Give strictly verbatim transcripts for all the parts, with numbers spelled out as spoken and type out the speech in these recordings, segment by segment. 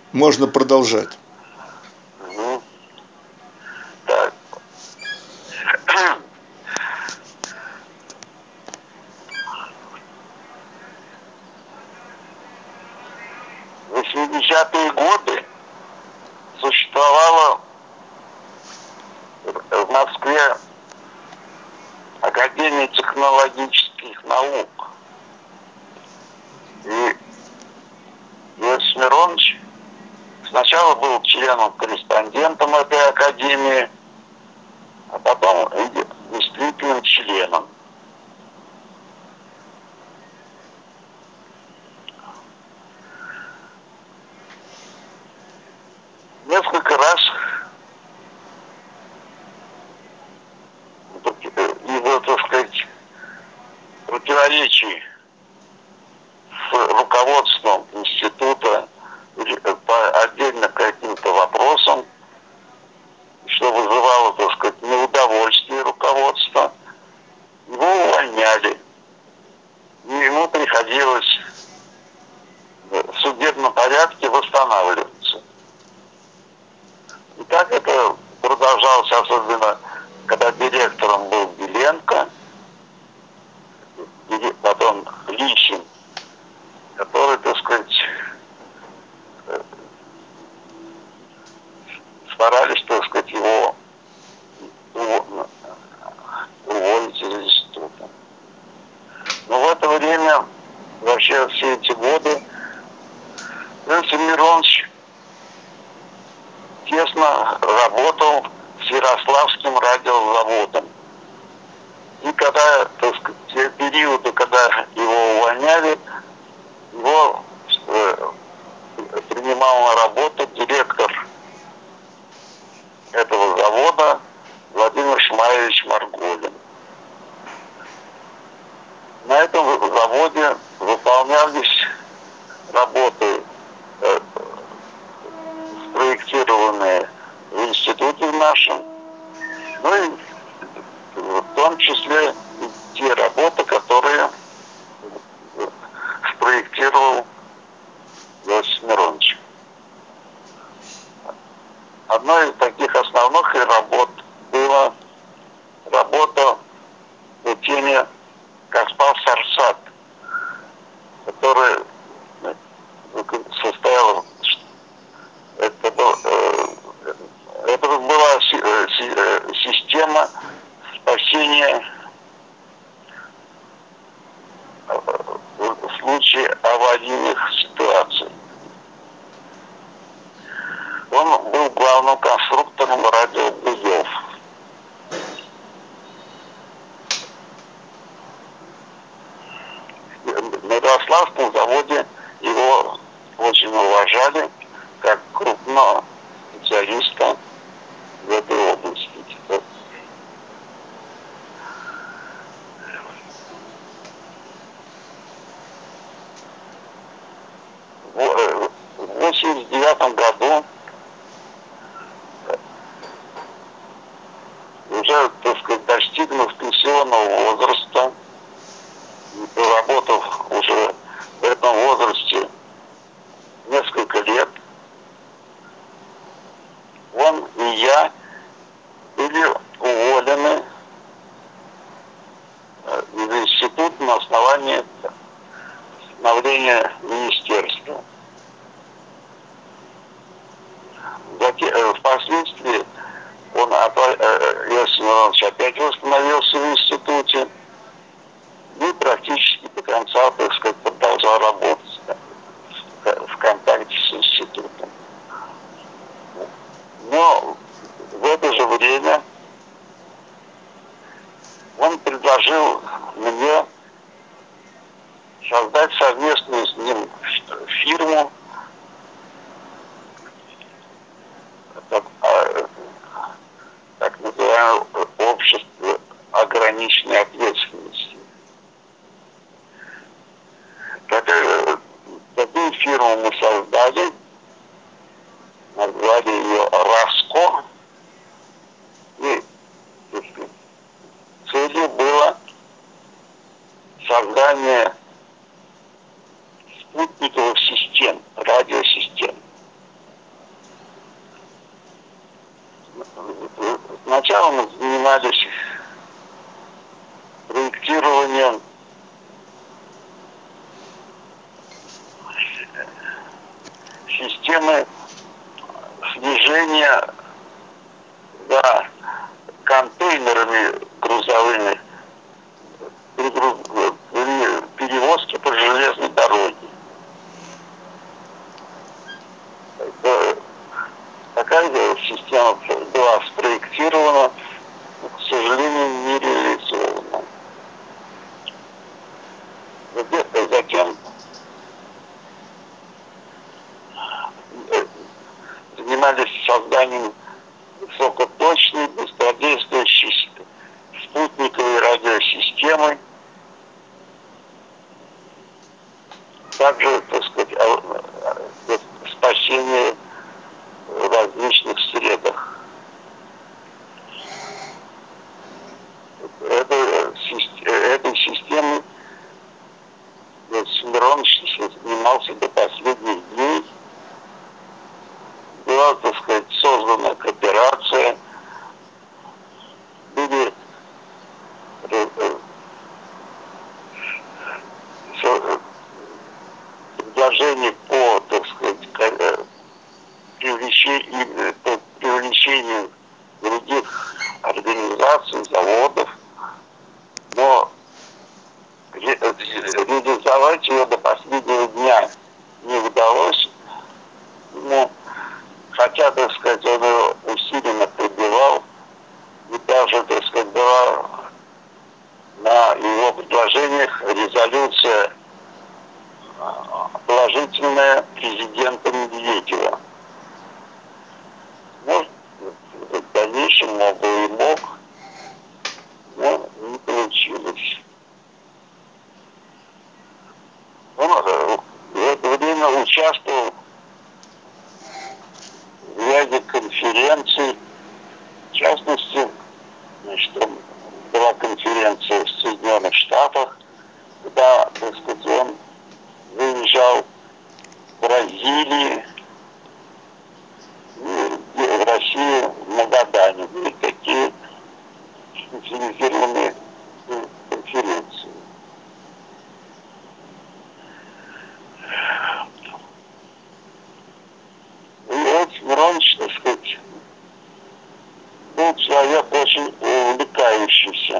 Можно продолжать. Мгм. Так. В восьмидесятые годы существовала в Москве Академия технологических наук. И Иосиф Миронович сначала был членом-корреспондентом этой академии, а потом действительным членом. Несколько раз из-за, так сказать, противоречий с руководством института по отдельно каким-то вопросам, что вызывало, так сказать, неудовольствие руководства, его увольняли. И ему приходилось в судебном порядке восстанавливаться. И так это продолжалось, особенно когда директором был Беленко, потом Лисин, который, так сказать, старались, так сказать, его уволить из института. Но в это время, вообще все эти годы, Иосиф Миронович тесно работал с Ярославским радиозаводом. И когда, так сказать, те периоды, когда его увольняли, его э, принимал на работу директор этого завода Владимир Шмаевич Марголин. На этом заводе выполнялись работы, э, спроектированные в институте нашем, ну и в том числе и те работы, которые спроектировал Иосиф Миронович. Одной из таких основных работ была работа по теме Каспар-Сарсат, которая состояла, это, был, это была система спасения в случае аварийных ситуаций. Он был главным конструктором радиобуев. На Ярославском заводе его очень уважали как крупного специалиста в этой области. В восемьдесят девятом году, уже, так сказать, достигнув пенсионного возраста, работав уже в этом возрасте несколько лет, он и я были уволены из института на основании постановления министерства. Впоследствии он, Иосиф Миронович, опять восстановился в институте и практически до конца, так сказать, продолжал работать в контакте с институтом. Но в это же время он предложил мне создать совместную с ним фирму, так, так называемое общество ограниченной ответственности. Такую, такую фирму мы создали, назвали ее РАСКО, и целью было создание спутниковых систем, радиосистем. управление, да, контейнерами грузовыми при, при перевозке по железной дороге. Это, такая система была спроектирована, но, к сожалению, не реализована. Затем занимались созданием высокоточной, быстродействующей спутниковой радиосистемы. Также, так сказать, спасение в различных средах. Это, этой системой Миронович занимался до последних дней. Была, так сказать, создана кооперация, были предложения по, так сказать, привлечению, по привлечению других организаций, заводов, но реализовать ее до последнего дня не удалось. Но, хотя, так сказать, он его усиленно пробивал, и даже, так сказать, была на его предложениях резолюция положительная президента Медведева. Может, в дальнейшем мог бы и мог, но не получилось. Он в это время участвовал в ряде конференций. В частности, значит, была конференция в Соединенных Штатах, куда, так сказать, он выезжал в Бразилии, и в России, в Магадане. Были такие специализированные конференции. И вот Миронович, так сказать, был человек очень увлекающийся.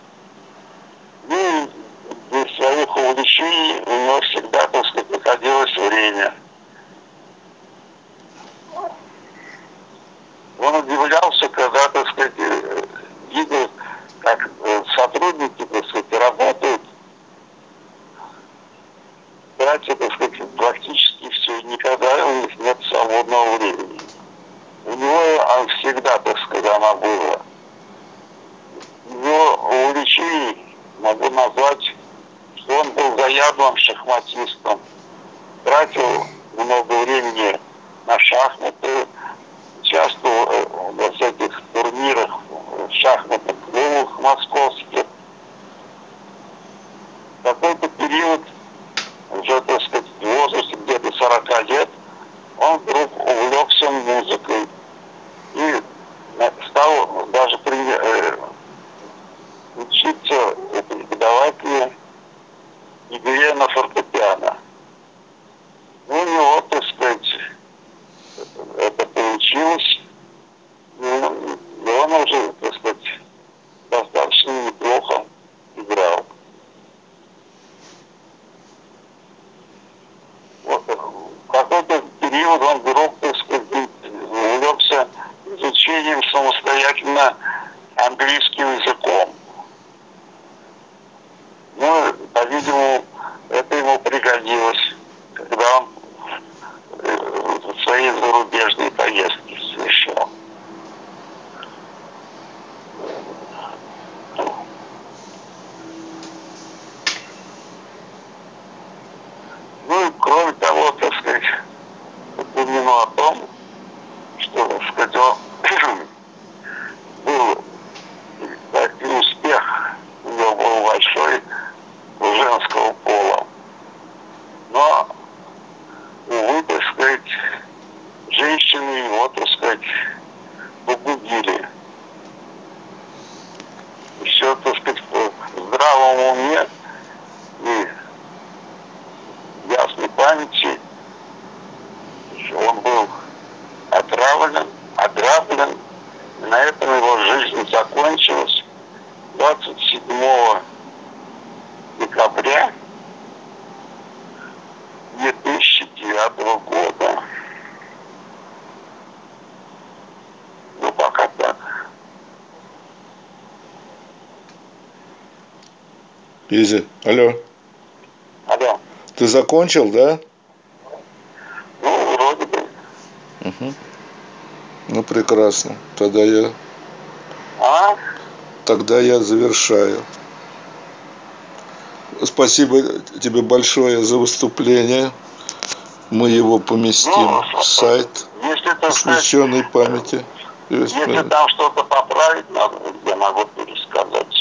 И для своих увлечений у него всегда, так сказать, находилось время. Он удивлялся, когда, так сказать, видел, как сотрудники, так сказать, работают. Братья, так сказать, практически все, никогда у них нет свободного времени. У него он всегда, так сказать, она была. Его увлечений могу назвать, что он был заядлым шахматистом, тратил много времени на шахматы, участвовал во всяких турнирах, в шахматных клубах московских. В какой-то период, уже, так сказать, в возрасте где-то сорока лет, он вдруг увлекся музыкой и стал даже при, э, учиться преподавателю игре на фортепиано. Ну, у него, так сказать, это получилось. И он уже, так сказать, достаточно неплохо играл. Вот в какой-то период он вдруг, так сказать, увлекся изучением самостоятельно английским языком. Ну, по-видимому, это ему Изи, алло. Алло. Ты закончил, да? Ну, вроде бы. Угу. Ну, прекрасно. Тогда я... А? Тогда я завершаю. Спасибо тебе большое за выступление. Мы его поместим ну, в сайт, если, посвященный памяти. Если там что-то поправить надо, я могу пересказать.